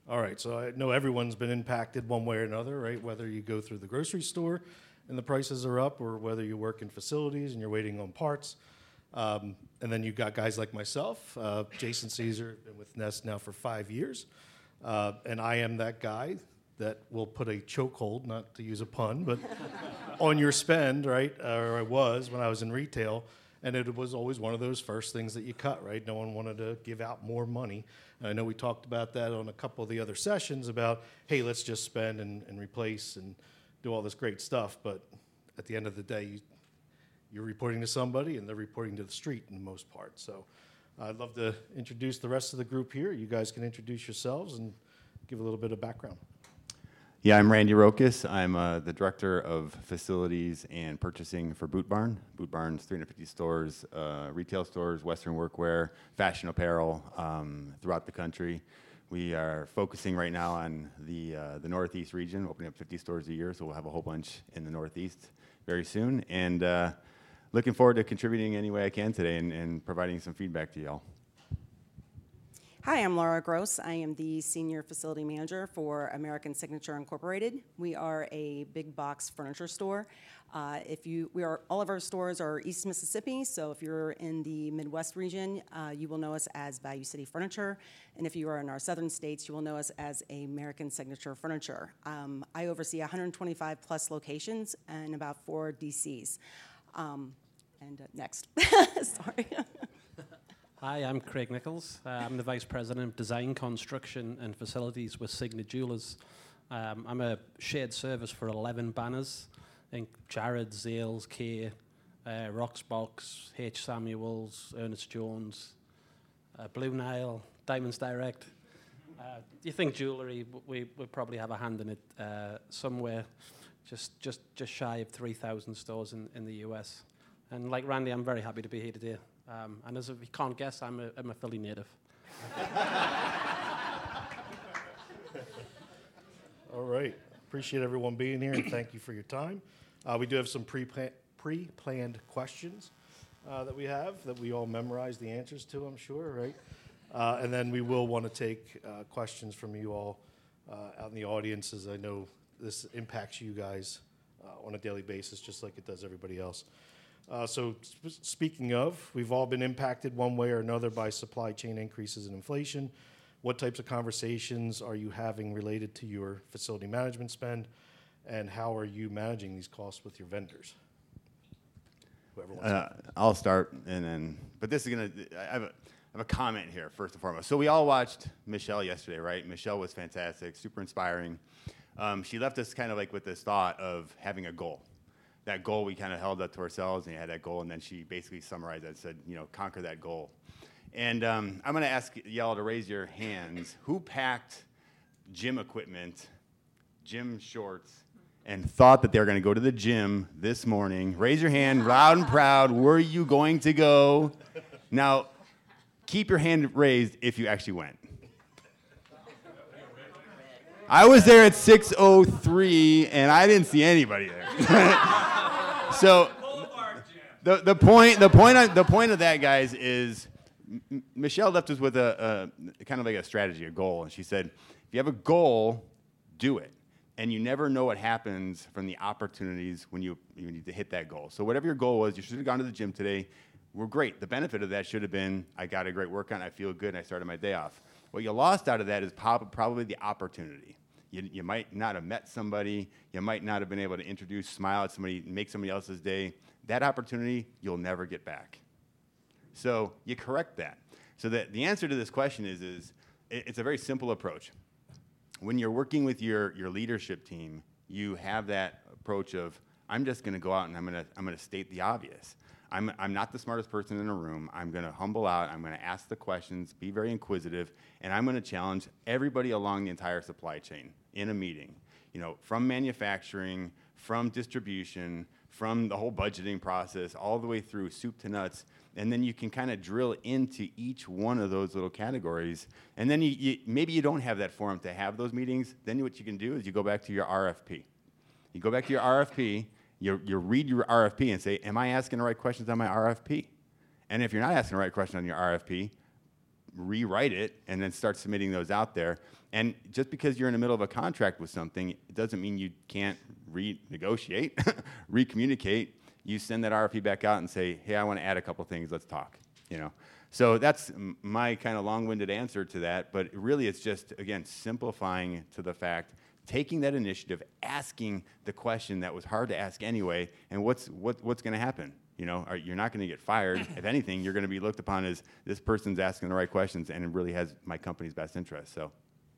All right, so I know everyone's been impacted one way or another, right? Whether you go through the grocery store and the prices are up, or whether you work in facilities and you're waiting on parts. And then you've got guys like myself, Jason Caesar, been with Nest now for 5 years. And I am that guy that will put a chokehold, not to use a pun, but on your spend, right? Or I was when I was in retail. And it was always one of those first things that you cut, right? No one wanted to give out more money. And I know we talked about that on a couple of the other sessions about, hey, let's just spend and replace and do all this great stuff. But at the end of the day, you're reporting to somebody and they're reporting to the street in the most part. So I'd love to introduce the rest of the group here. You guys can introduce yourselves and give a little bit of background. Yeah, I'm Randy Rokas. I'm the Director of Facilities and Purchasing for Boot Barn. Boot Barn's 350 stores, retail stores, Western workwear, fashion apparel throughout the country. We are focusing right now on the Northeast region, opening up 50 stores a year, so we'll have a whole bunch in the Northeast very soon. And looking forward to contributing any way I can today and providing some feedback to y'all. Hi, I'm Laura Gross. I am the Senior Facility Manager for American Signature Incorporated. We are a big box furniture store. All of our stores are East Mississippi, so if you're in the Midwest region, you will know us as Value City Furniture, and if you are in our southern states, you will know us as American Signature Furniture. I oversee 125 plus locations and about 4 DCs. Next, sorry. Hi, I'm Craig Nichols. I'm the Vice President of Design, Construction and Facilities with Signet Jewelers. I'm a shared service for 11 banners. I think Jared, Zales, Kay, Roxbox, H. Samuels, Ernest Jones, Blue Nile, Diamonds Direct. You think jewellery, we probably have a hand in it somewhere, just shy of 3,000 stores in the US. And like Randy, I'm very happy to be here today. And as if you can't guess, I'm a Philly native. All right. Appreciate everyone being here, and thank you for your time. We do have some pre-planned questions that we have that we all memorize the answers to, I'm sure, right? And then we will want to take questions from you all out in the audience, as I know this impacts you guys on a daily basis, just like it does everybody else. Speaking of, we've all been impacted one way or another by supply chain increases in inflation. What types of conversations are you having related to your facility management spend, and how are you managing these costs with your vendors? Whoever wants to. I'll start, but this is I have a comment here, first and foremost. So we all watched Michelle yesterday, right? Michelle was fantastic, super inspiring. She left us kind of like with this thought of having a goal. That goal we kind of held up to ourselves, and you had that goal, and then she basically summarized that and said, conquer that goal. And I'm going to ask y'all to raise your hands. Who packed gym equipment, gym shorts, and thought that they were going to go to the gym this morning? Raise your hand, loud and proud. Were you going to go? Now, keep your hand raised if you actually went. I was there at 6:03, and I didn't see anybody there. So the point of that, guys, is Michelle left us with a kind of like a strategy, a goal, and she said, if you have a goal, do it. And you never know what happens from the opportunities when you need to hit that goal. So whatever your goal was, you should have gone to the gym today. We're great. The benefit of that should have been, I got a great workout, I feel good, and I started my day off. What you lost out of that is probably the opportunity. You might not have met somebody. You might not have been able to smile at somebody, make somebody else's day. That opportunity, you'll never get back. So you correct that. So that the answer to this question is it's a very simple approach. When you're working with your leadership team, you have that approach of, I'm just going to go out and I'm going to state the obvious. I'm not the smartest person in a room. I'm going to humble out. I'm going to ask the questions, be very inquisitive, and I'm going to challenge everybody along the entire supply chain in a meeting. From manufacturing, from distribution, from the whole budgeting process, all the way through soup to nuts, and then you can kind of drill into each one of those little categories. And then maybe you don't have that forum to have those meetings. Then what you can do is you go back to your RFP. You go back to your RFP. You read your RFP and say, am I asking the right questions on my RFP? And if you're not asking the right question on your RFP, rewrite it and then start submitting those out there. And just because you're in the middle of a contract with something, it doesn't mean you can't renegotiate, recommunicate. You send that RFP back out and say, hey, I want to add a couple things, let's talk, So that's my kind of long-winded answer to that, but really it's just, again, simplifying to the fact, taking that initiative, asking the question that was hard to ask anyway, and what's going to happen? You're not going to get fired. If anything, you're going to be looked upon as this person's asking the right questions and it really has my company's best interest. So.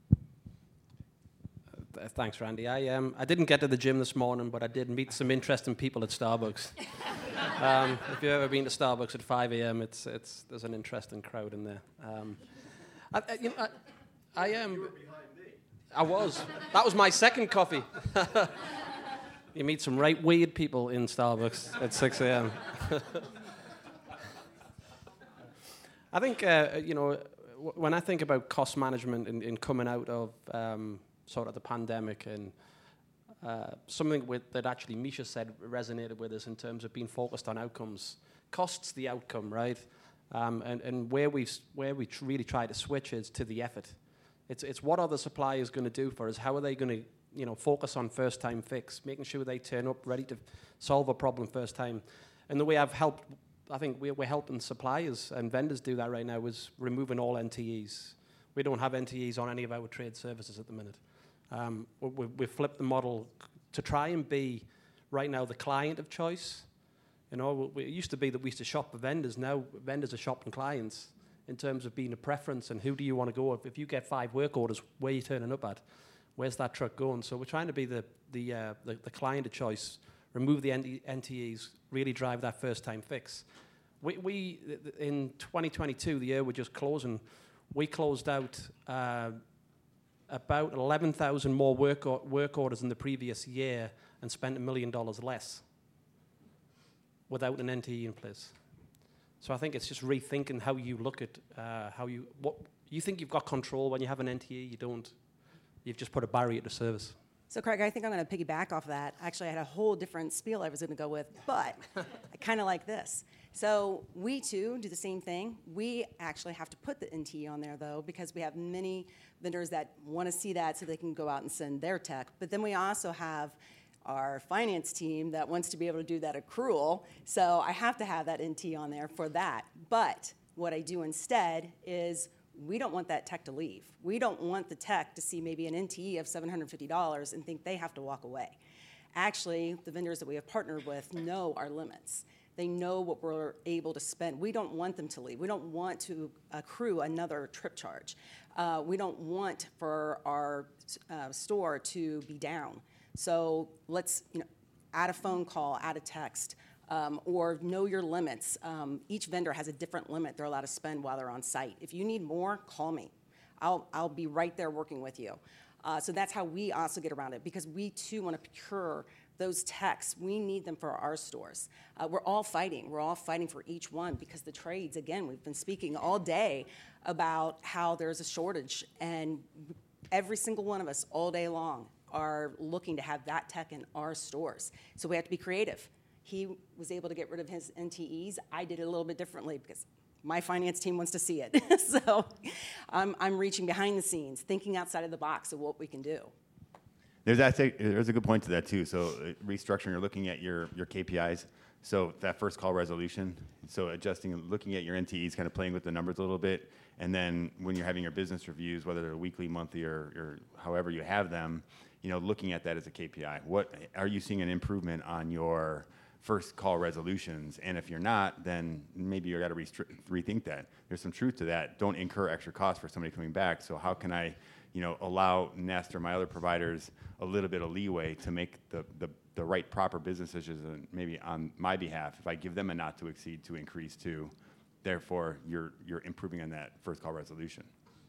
Thanks, Randy. I didn't get to the gym this morning, but I did meet some interesting people at Starbucks. If you've ever been to Starbucks at 5 a.m., there's an interesting crowd in there. You were behind me. I was. That was my second coffee. You meet some right weird people in Starbucks at 6 a.m. I think, when I think about cost management in coming out of sort of the pandemic and something that actually Misha said resonated with us in terms of being focused on outcomes. Cost's the outcome, right? And where we really try to switch is to the effort. It's what are the suppliers going to do for us? How are they going to focus on first time fix, making sure they turn up ready to solve a problem first time. And the way I think we're helping suppliers and vendors do that right now is removing all NTEs. We don't have NTEs on any of our trade services at the minute. We've flipped the model to try and be, right now, the client of choice. It used to be that we used to shop for vendors. Now vendors are shopping clients in terms of being a preference and who do you want to go with. If you get 5 work orders, where are you turning up at? Where's that truck going? So we're trying to be the client of choice, remove the NTEs, really drive that first-time fix. We in 2022, the year we're just closing, we closed out about 11,000 more work orders than the previous year and spent $1 million less without an NTE in place. So I think it's just rethinking how you look at what you think you've got control when you have an NTE. You don't. You've just put a barrier to service. So, Craig, I think I'm going to piggyback off that. Actually, I had a whole different spiel I was going to go with, but I kind of like this. So we, too, do the same thing. We actually have to put the NTE on there, though, because we have many vendors that want to see that so they can go out and send their tech. But then we also have our finance team that wants to be able to do that accrual. So I have to have that NTE on there for that. But what I do instead is we don't want that tech to leave. We don't want the tech to see maybe an NTE of $750 and think they have to walk away. Actually, the vendors that we have partnered with know our limits. They know what we're able to spend. We don't want them to leave. We don't want to accrue another trip charge. We don't want for our store to be down. So let's add a phone call, add a text, or know your limits. Each vendor has a different limit they're allowed to spend while they're on site. If you need more, call me. I'll be right there working with you. So that's how we also get around it, because we too want to procure those techs. We need them for our stores. We're all fighting. We're all fighting for each one, because the trades, again, we've been speaking all day about how there's a shortage, and every single one of us all day long are looking to have that tech in our stores. So we have to be creative. He was able to get rid of his NTEs. I did it a little bit differently because my finance team wants to see it. So I'm reaching behind the scenes, thinking outside of the box of what we can do. There's a good point to that too. So restructuring, you're looking at your KPIs. So that first call resolution. So adjusting, looking at your NTEs, kind of playing with the numbers a little bit. And then when you're having your business reviews, whether they're weekly, monthly, or however you have them, looking at that as a KPI. What are you seeing an improvement on your first call resolutions? And if you're not, then maybe you got to rethink that. There's some truth to that. Don't incur extra costs for somebody coming back. So how can I, allow Nest or my other providers a little bit of leeway to make the right proper business decisions, maybe on my behalf, if I give them a not to exceed to increase to, therefore you're improving on that first call resolution.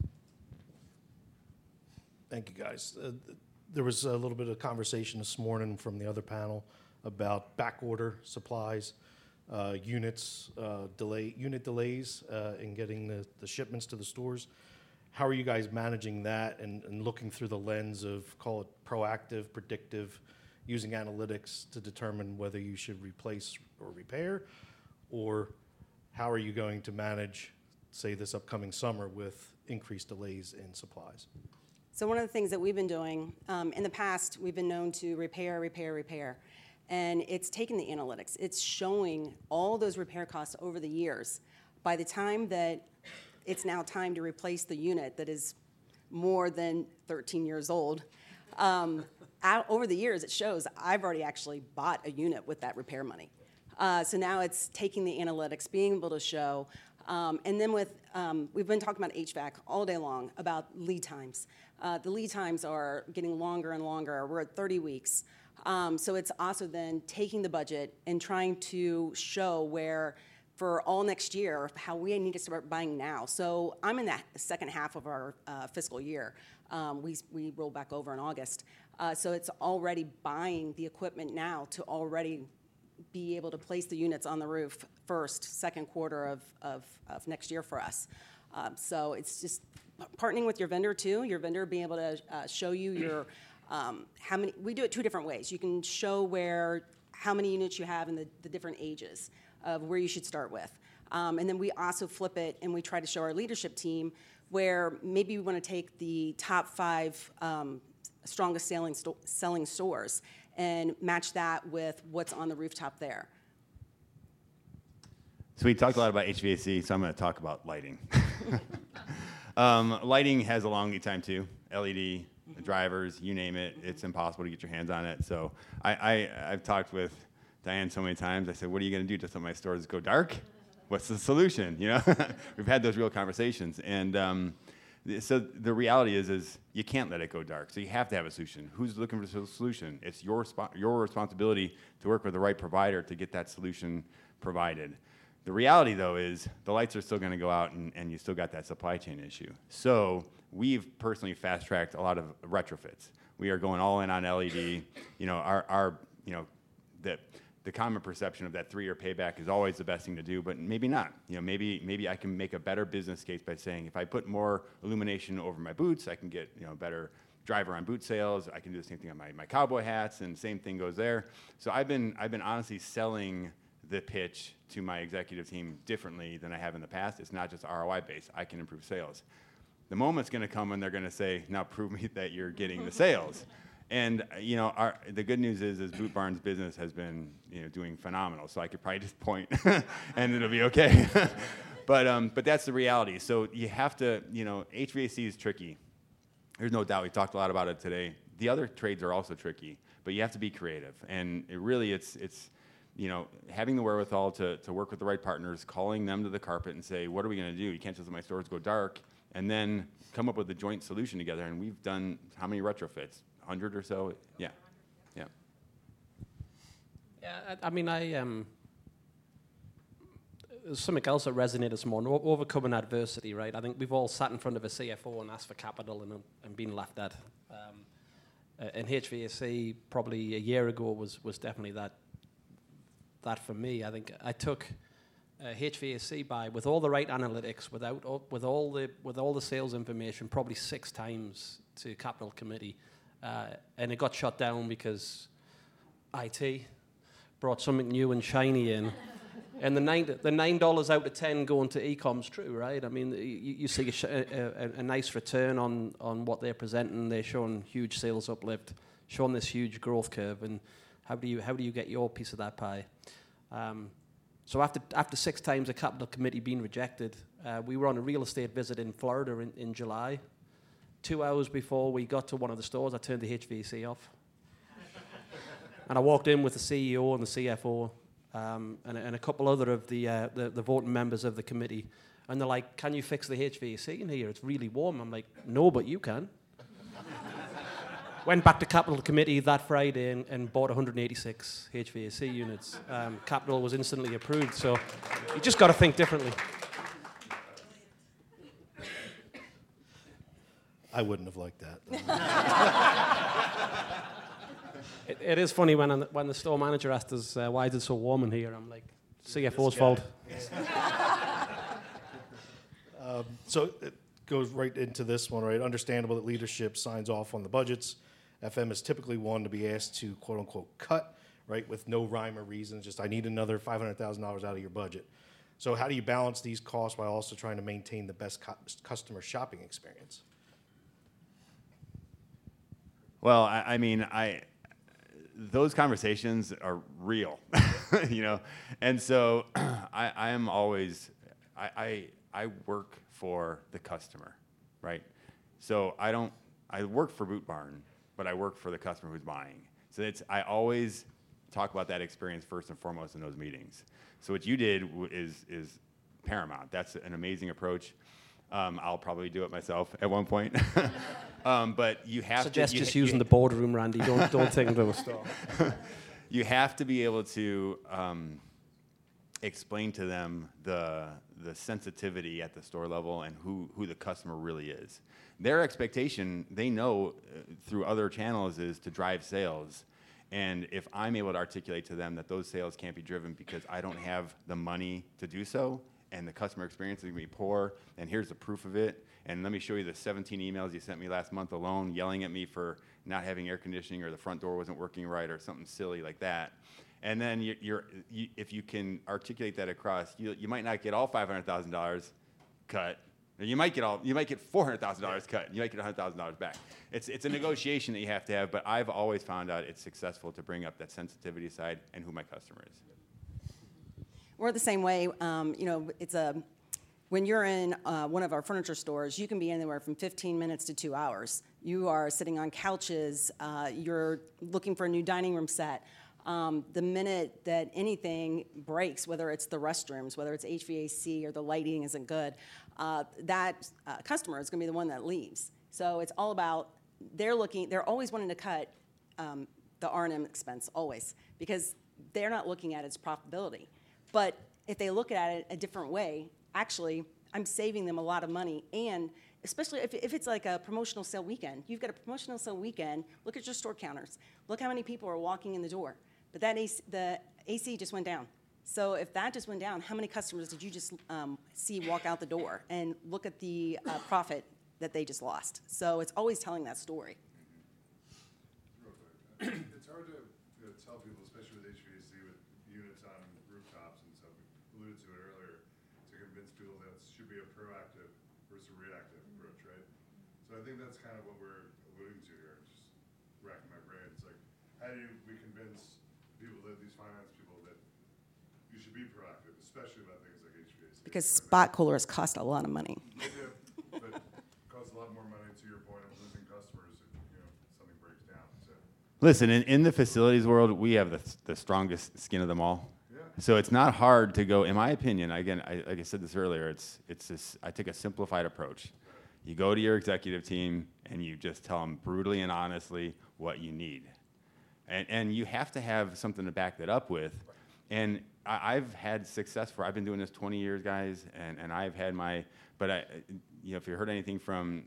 Thank you, guys. There was a little bit of conversation this morning from the other panel about back order supplies, unit delays in getting the shipments to the stores. How are you guys managing that and looking through the lens of, call it proactive, predictive, using analytics to determine whether you should replace or repair? Or how are you going to manage say, this upcoming summer with increased delays in supplies? So one of the things that we've been doing, in the past, we've been known to repair, repair, repair. And it's taken the analytics. It's showing all those repair costs over the years. By the time that it's now time to replace the unit that is more than 13 years old, over the years, it shows I've already actually bought a unit with that repair money. So now it's taking the analytics, being able to show, and then we've been talking about HVAC all day long, about lead times. The lead times are getting longer and longer. We're at 30 weeks. So it's also then taking the budget and trying to show where, for all next year, how we need to start buying now. So I'm in that second half of our fiscal year. We roll back over in August. So it's already buying the equipment now to already be able to place the units on the roof second quarter of next year for us. So it's just partnering with your vendor too. Your vendor being able to show you your how many. We do it two different ways. You can show how many units you have and the different ages of where you should start with. And then we also flip it and we try to show our leadership team where maybe we want to take the top 5 strongest selling stores and match that with what's on the rooftop there. So we talked a lot about HVAC, so I'm going to talk about lighting. Lighting has a long lead time too. LED, drivers, you name it. It's impossible to get your hands on it. So I've talked with Diane so many times. I said, what are you going to do to let my stores go dark? What's the solution? You know, we've had those real conversations. And so the reality is you can't let it go dark. So you have to have a solution. Who's looking for the solution? It's your responsibility to work with the right provider to get that solution provided. The reality, though, is the lights are still going to go out, and you still got that supply chain issue. So we've personally fast-tracked a lot of retrofits. We are going all in on LED. You know, the common perception of that 3-year payback is always the best thing to do, but maybe not. You know, maybe I can make a better business case by saying if I put more illumination over my boots, I can get better driver on boot sales. I can do the same thing on my cowboy hats, and same thing goes there. So I've been honestly selling the pitch to my executive team differently than I have in the past. It's not just ROI based. I can improve sales. The moment's going to come when they're going to say, now prove me that you're getting the sales. And the good news is Boot Barn's business has been doing phenomenal. So I could probably just point and it'll be okay. But that's the reality. So you have to, HVAC is tricky. There's no doubt. We talked a lot about it today. The other trades are also tricky, but you have to be creative. And it's having the wherewithal to work with the right partners, calling them to the carpet and say, what are we going to do? You can't just let my stores go dark, and then come up with a joint solution together. And we've done how many retrofits? 100 or so? Yeah. Yeah. Yeah, I mean, there's something else that resonates more, overcoming adversity, right? I think we've all sat in front of a CFO and asked for capital and been laughed at. And HVAC probably a year ago was definitely that for me. I think I took HVAC buy with all the right analytics, with all the sales information, probably 6 times to capital committee, and it got shut down because IT brought something new and shiny in. And the $9 out of 10 going to e-com's true, right? I mean, you see a nice return on what they're presenting. They're showing huge sales uplift, showing this huge growth curve, and how do you get your piece of that pie? So after 6 times a capital committee being rejected, we were on a real estate visit in Florida in July. 2 hours before we got to one of the stores, I turned the HVAC off. And I walked in with the CEO and the CFO and a couple other of the voting members of the committee. And they're like, can you fix the HVAC in here? It's really warm. I'm like, no, but you can. Went back to Capital Committee that Friday and bought 186 HVAC units. Capital was instantly approved, so you just got to think differently. I wouldn't have liked that. It is funny when the store manager asked us, why is it so warm in here? I'm like, CFO's fault. So it goes right into this one, right? Understandable that leadership signs off on the budgets. FM is typically one to be asked to, quote unquote, cut, right, with no rhyme or reason. Just, I need another $500,000 out of your budget. So how do you balance these costs while also trying to maintain the best customer shopping experience? Well, those conversations are real, and so I am always, I work for the customer, right? So I work for Boot Barn, but I work for the customer who's buying. So I always talk about that experience first and foremost in those meetings. So what you did is paramount. That's an amazing approach. I'll probably do it myself at one point. But you have Suggest to just using the boardroom, Randy. Don't take them to a store. You have to be able to explain to them the sensitivity at the store level and who the customer really is. Their expectation, they know through other channels, is to drive sales. And if I'm able to articulate to them that those sales can't be driven because I don't have the money to do so, and the customer experience is going to be poor, and here's the proof of it, and let me show you the 17 emails you sent me last month alone yelling at me for not having air conditioning or the front door wasn't working right or something silly like that. And then if you can articulate that across, you might not get all $500,000 cut. You might get $400,000 cut. You might get $100,000 back. It's a negotiation that you have to have, but I've always found out it's successful to bring up that sensitivity side and who my customer is. We're the same way. When you're in one of our furniture stores, you can be anywhere from 15 minutes to 2 hours. You are sitting on couches. You're looking for a new dining room set. The minute that anything breaks, whether it's the restrooms, whether it's HVAC or the lighting isn't good, that customer is going to be the one that leaves. So it's all about, they're always wanting to cut the R&M expense, always, because they're not looking at its profitability. But if they look at it a different way, actually, I'm saving them a lot of money. And especially if it's like a promotional sale weekend, you've got a promotional sale weekend, look at your store counters. Look how many people are walking in the door. But the AC just went down. So if that just went down, how many customers did you just see walk out the door? And look at the profit that they just lost. So it's always telling that story. Real quick. It's hard to tell people, especially with HVAC, with units on rooftops and stuff, we alluded to it earlier, to convince people that it should be a proactive versus a reactive approach, right? So I think that's kind of what we're alluding to here. Just racking my brain. It's like, how do we convince people, that these finance people, that you should be proactive, especially about things like HVAC? Because spot coolers cost a lot of money. They do, but it costs a lot more money, to your point, of losing customers if something breaks down. So. Listen, in the facilities world, we have the strongest skin of them all. Yeah. So it's not hard to go. In my opinion, again, like I said this earlier, I take a simplified approach. You go to your executive team and you just tell them brutally and honestly what you need, and you have to have something to back that up with. And I've had success I've been doing this 20 years, guys, and I've had if you heard anything from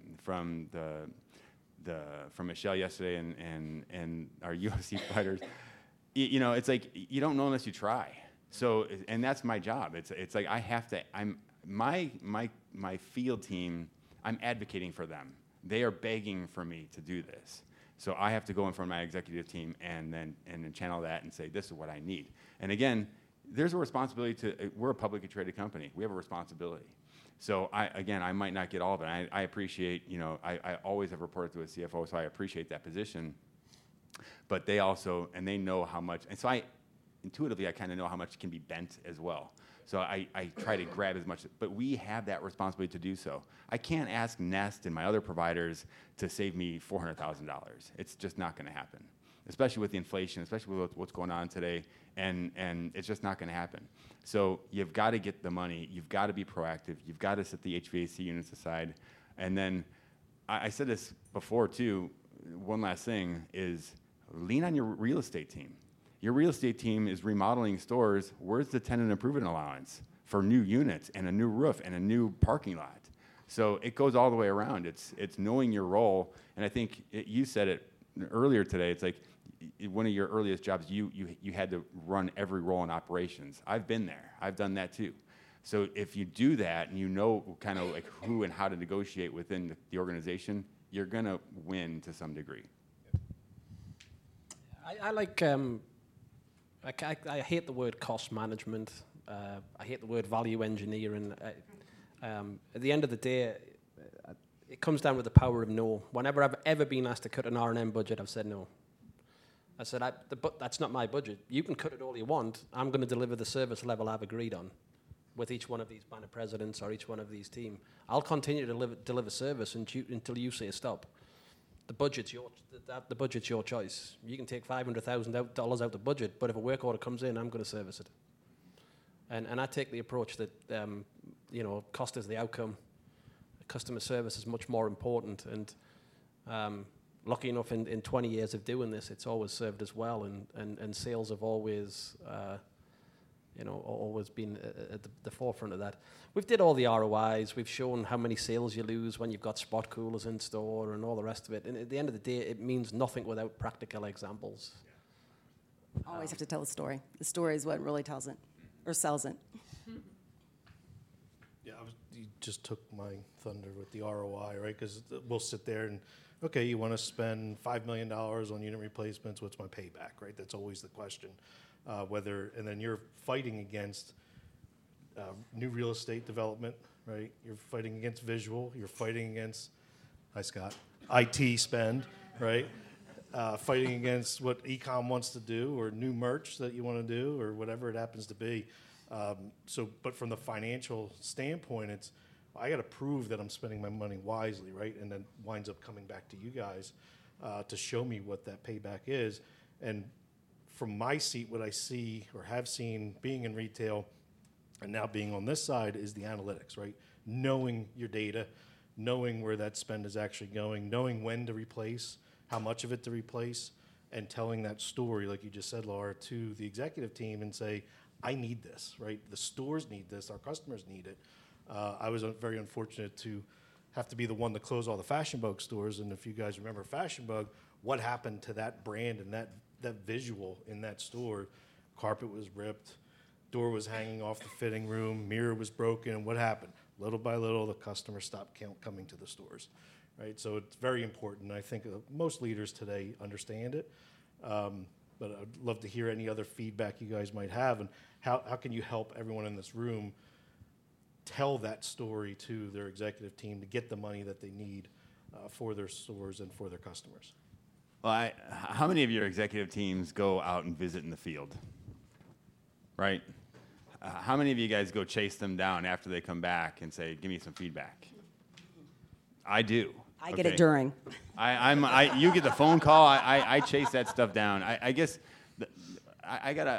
Michelle yesterday and our UFC fighters, it's like you don't know unless you try. So, and that's my job. It's like I have to. My field team, I'm advocating for them. They are begging for me to do this. So I have to go in front of my executive team and then channel that and say, this is what I need. And again, there's a responsibility we're a publicly traded company. We have a responsibility. So I might not get all of it. I appreciate, I always have reported to a CFO, so I appreciate that position. But they also, and they know how much, and so intuitively, I kind of know how much can be bent as well. So I try to grab as much, but we have that responsibility to do so. I can't ask Nest and my other providers to save me $400,000. It's just not going to happen, especially with the inflation, especially with what's going on today, and it's just not going to happen. So you've got to get the money. You've got to be proactive. You've got to set the HVAC units aside. And then I said this before too, one last thing is lean on your real estate team. Your real estate team is remodeling stores. Where's the tenant improvement allowance for new units and a new roof and a new parking lot? So it goes all the way around. It's knowing your role. And I think you said it earlier today. It's like one of your earliest jobs, you had to run every role in operations. I've been there. I've done that too. So if you do that and you know kind of like who and how to negotiate within the organization, you're going to win to some degree. I hate the word cost management I hate the word value engineering. At the end of the day, it comes down with the power of no. Whenever I've ever been asked to cut an R&M budget, I've said no. I said, that's not my budget. You can cut it all you want. I'm going to deliver the service level I've agreed on with each one of these banner presidents or each one of these team. I'll continue to deliver service until you say stop. The budget's your choice. You can take $500,000 out the budget, but if a work order comes in, I'm going to service it. And I take the approach that cost is the outcome. Customer service is much more important. And lucky enough, in 20 years of doing this, it's always served us well, and sales have always always been at the forefront of that. We've did all the ROIs. We've shown how many sales you lose when you've got spot coolers in store and all the rest of it. And at the end of the day, it means nothing without practical examples. Always have to tell the story. The story is what really tells it, or sells it. Yeah, you just took my thunder with the ROI, right? Because we'll sit there and, okay, you want to spend $5 million on unit replacements. What's my payback, right? That's always the question. And then you're fighting against new real estate development, right? You're fighting against visual. You're fighting against, hi Scott, IT spend, right? Fighting against what e-com wants to do, or new merch that you want to do, or whatever it happens to be. But from the financial standpoint, it's, I got to prove that I'm spending my money wisely, right? And then winds up coming back to you guys to show me what that payback is. And from my seat, what I see or have seen being in retail and now being on this side is the analytics, right? Knowing your data, knowing where that spend is actually going, knowing when to replace, how much of it to replace, and telling that story, like you just said, Laura, to the executive team and say, I need this, right? The stores need this, our customers need it. I was very unfortunate to have to be the one to close all the Fashion Bug stores, and if you guys remember Fashion Bug, what happened to that brand and that visual in that store? Carpet was ripped, door was hanging off the fitting room, mirror was broken. What happened? Little by little, the customer stopped coming to the stores, right? So it's very important. I think most leaders today understand it, but I'd love to hear any other feedback you guys might have, and how can you help everyone in this room tell that story to their executive team to get the money that they need for their stores and for their customers? Well, how many of your executive teams go out and visit in the field? Right? How many of you guys go chase them down after they come back and say, give me some feedback? I do. I get it during. You get the phone call. I chase that stuff down. I guess I got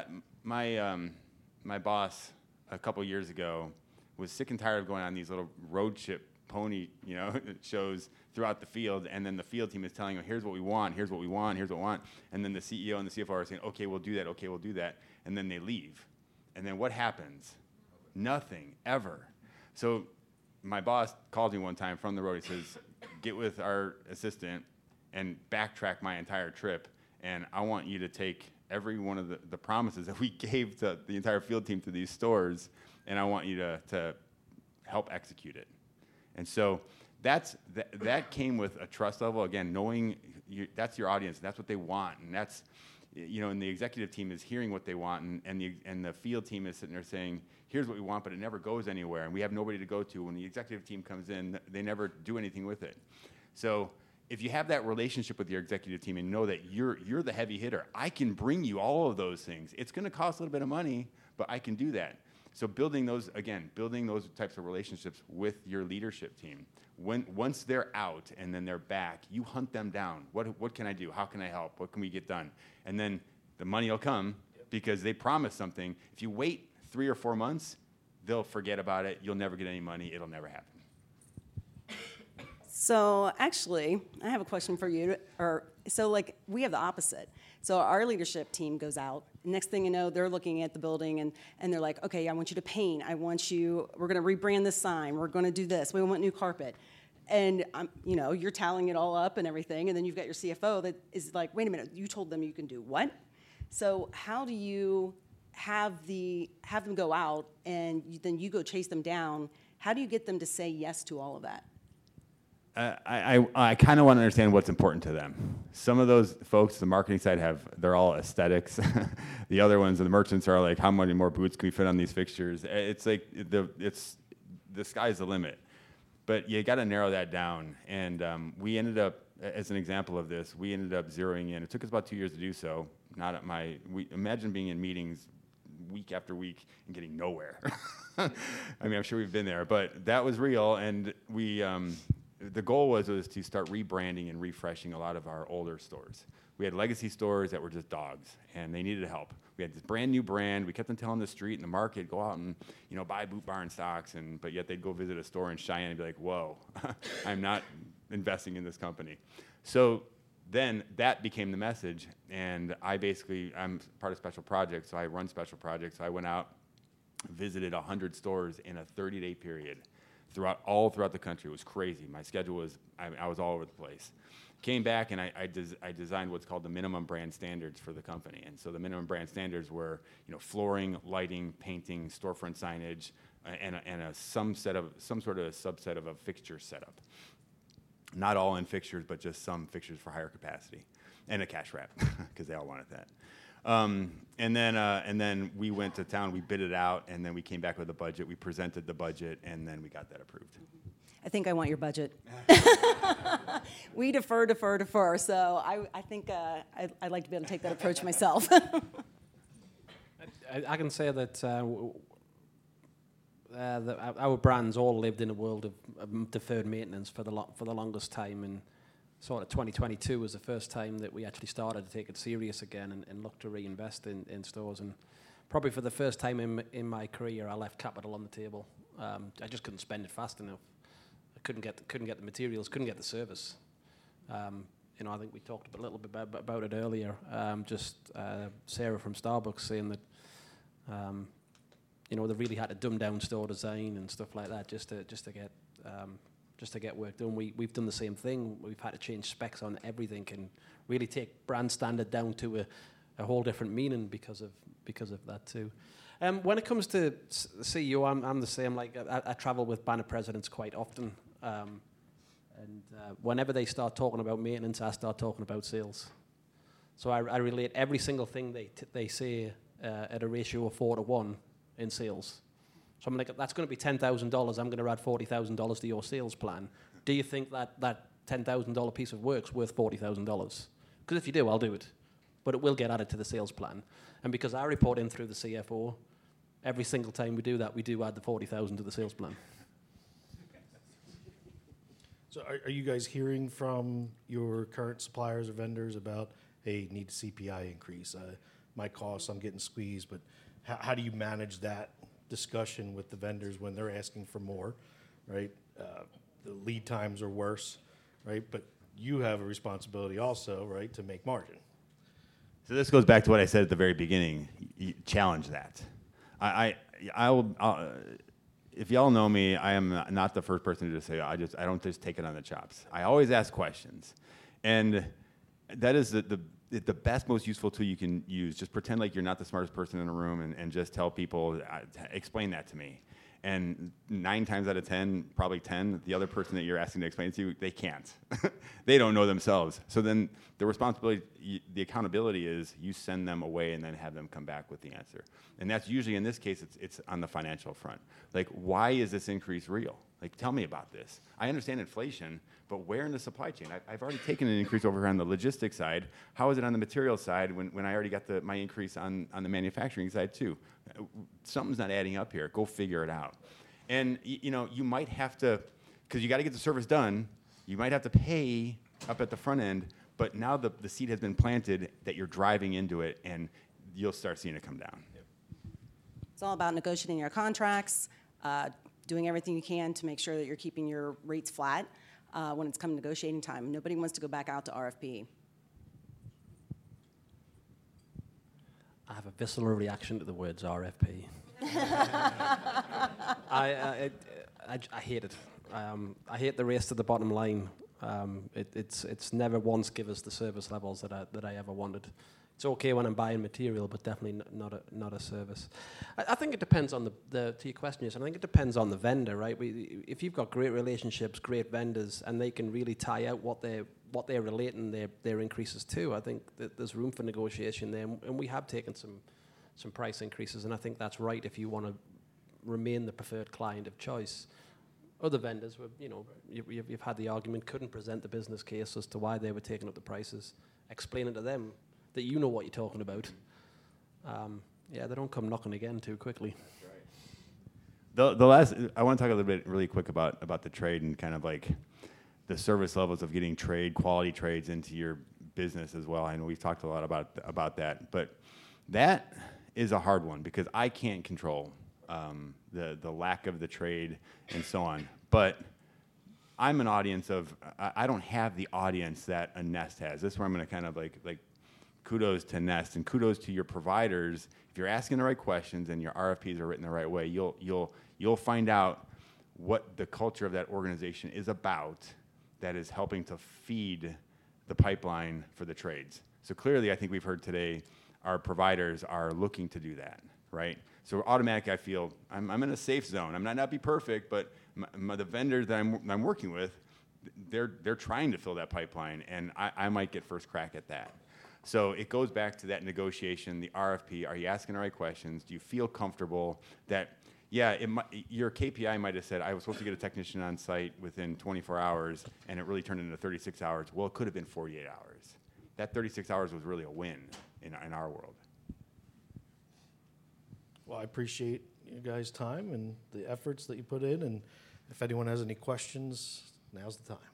my boss a couple years ago was sick and tired of going on these little road trip pony, shows throughout the field, and then the field team is telling him, here's what we want, here's what we want, here's what we want, and then the CEO and the CFO are saying, okay, we'll do that, and then they leave. And then what happens? Nothing, ever. So my boss called me one time from the road. He says, get with our assistant and backtrack my entire trip, and I want you to take every one of the promises that we gave to the entire field team to these stores, and I want you to help execute it. And so that came with a trust level. Again, knowing that's your audience, that's what they want, and that's, and the executive team is hearing what they want, and the field team is sitting there saying, here's what we want, but it never goes anywhere, and we have nobody to go to. When the executive team comes in, they never do anything with it. So if you have that relationship with your executive team and know that you're the heavy hitter, I can bring you all of those things. It's going to cost a little bit of money, but I can do that. So building those types of relationships with your leadership team. Once they're out and then they're back, you hunt them down. What can I do? How can I help? What can we get done? And then the money will come because they promised something. If you wait 3 or 4 months, they'll forget about it. You'll never get any money. It'll never happen. So actually, I have a question for you. We have the opposite. So our leadership team goes out. Next thing you know, they're looking at the building and they're like, okay, I want you to paint. we're going to rebrand this sign. We're going to do this. We want new carpet. And, you're tallying it all up and everything. And then you've got your CFO that is like, wait a minute, you told them you can do what? So how do you have them go out and then you go chase them down? How do you get them to say yes to all of that? I kind of want to understand what's important to them. Some of those folks, the marketing side, they're all aesthetics. The other ones, the merchants, are like, how many more boots can we fit on these fixtures? It's like the sky's the limit. But you got to narrow that down. And we ended up, as an example of this, we ended up zeroing in. It took us about 2 years to do so. Imagine being in meetings week after week and getting nowhere. I mean, I'm sure we've been there, but that was real. And the goal was to start rebranding and refreshing a lot of our older stores. We had legacy stores that were just dogs, and they needed help. We had this brand new brand. We kept them telling the street and the market, go out and buy Boot Barn socks, but yet they'd go visit a store in Cheyenne and be like, whoa, I'm not investing in this company. So then that became the message, and I'm part of Special Projects, so I run Special Projects. So I went out, visited 100 stores in a 30-day period. All throughout the country. It was crazy. My schedule was, I was all over the place. Came back and I designed what's called the minimum brand standards for the company. And so the minimum brand standards were, flooring, lighting, painting, storefront signage, and some sort of a subset of a fixture setup. Not all in fixtures, but just some fixtures for higher capacity, and a cash wrap because they all wanted that. And then we went to town, we bid it out, and then we came back with a budget. We presented the budget, and then we got that approved. I think I want your budget. We defer. So I think I'd like to be able to take that approach myself. I can say that our brands all lived in a world of deferred maintenance for the longest time, and sort of 2022 was the first time that we actually started to take it serious again and look to reinvest in stores. And probably for the first time in my career, I left capital on the table. I just couldn't spend it fast enough. I couldn't get the materials, couldn't get the service. I think we talked a little bit about it earlier. Sarah from Starbucks saying that they really had to dumb down store design and stuff like that just to get work done. We've done the same thing. We've had to change specs on everything and really take brand standard down to a whole different meaning because of that too. When it comes to CEO, I'm the same. Like I travel with banner presidents quite often, and whenever they start talking about maintenance, I start talking about sales. So I relate every single thing they say at a ratio of 4-to-1 in sales. So I'm like, that's going to be $10,000. I'm going to add $40,000 to your sales plan. Do you think that $10,000 piece of work's worth $40,000? Because if you do, I'll do it. But it will get added to the sales plan. And because I report in through the CFO, every single time we do that, we do add the $40,000 to the sales plan. So are you guys hearing from your current suppliers or vendors about, hey, need a CPI increase? My costs, I'm getting squeezed, but how do you manage that discussion with the vendors when they're asking for more, right? The lead times are worse, right? But you have a responsibility also, right, to make margin. So this goes back to what I said at the very beginning. You challenge that. I'll if y'all know me, I am not the first person to just say I don't just take it on the chops. I always ask questions, and that is the best, most useful tool you can use. Just pretend like you're not the smartest person in the room and just tell people, explain that to me. And 9 times out of 10, probably 10, the other person that you're asking to explain it to, they can't. They don't know themselves. So then the responsibility, the accountability is you send them away and then have them come back with the answer. And that's usually, in this case, it's on the financial front. Like, why is this increase real? Like, tell me about this. I understand inflation, but where in the supply chain? I've already taken an increase over here on the logistics side. How is it on the material side when I already got my increase on the manufacturing side too? Something's not adding up here. Go figure it out. And you might have to, because you got to get the service done, you might have to pay up at the front end, but now the seed has been planted that you're driving into it, and you'll start seeing it come down. It's all about negotiating your contracts, doing everything you can to make sure that you're keeping your rates flat when it's come negotiating time. Nobody wants to go back out to RFP. I have a visceral reaction to the words RFP. I hate it. I hate the race to the bottom line. It's never once give us the service levels that I ever wanted. It's okay when I'm buying material, but definitely not a service. I think it depends on to your question, yes, I think it depends on the vendor, right? If you've got great relationships, great vendors, and they can really tie out what they're relating their increases to, I think that there's room for negotiation there. And we have taken some price increases, and I think that's right if you want to remain the preferred client of choice. Other vendors, you've had the argument, couldn't present the business case as to why they were taking up the prices, explaining to them that you know what you're talking about. They don't come knocking again too quickly. The last, I want to talk a little bit really quick about the trade and kind of like the service levels of getting quality trades into your business as well. I know we've talked a lot about that, but that is a hard one because I can't control the lack of the trade and so on. But I'm an audience of, I don't have the audience that a Nest has. This is where I'm going to kind of like kudos to Nest and kudos to your providers. If you're asking the right questions and your RFPs are written the right way, you'll find out what the culture of that organization is about that is helping to feed the pipeline for the trades. So clearly, I think we've heard today, our providers are looking to do that, right? So automatically, I feel I'm in a safe zone. I might not be perfect, but the vendors that I'm working with, they're trying to fill that pipeline, and I might get first crack at that. So it goes back to that negotiation, the RFP. Are you asking the right questions? Do you feel comfortable that, your KPI might have said, I was supposed to get a technician on site within 24 hours, and it really turned into 36 hours. Well, it could have been 48 hours. That 36 hours was really a win in our world. Well, I appreciate you guys' time and the efforts that you put in, and if anyone has any questions, now's the time.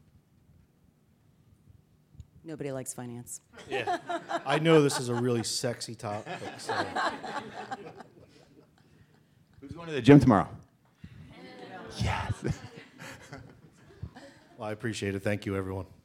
Nobody likes finance. Yeah, I know this is a really sexy topic. So. Who's going to the gym tomorrow? Yes. Well, I appreciate it. Thank you, everyone.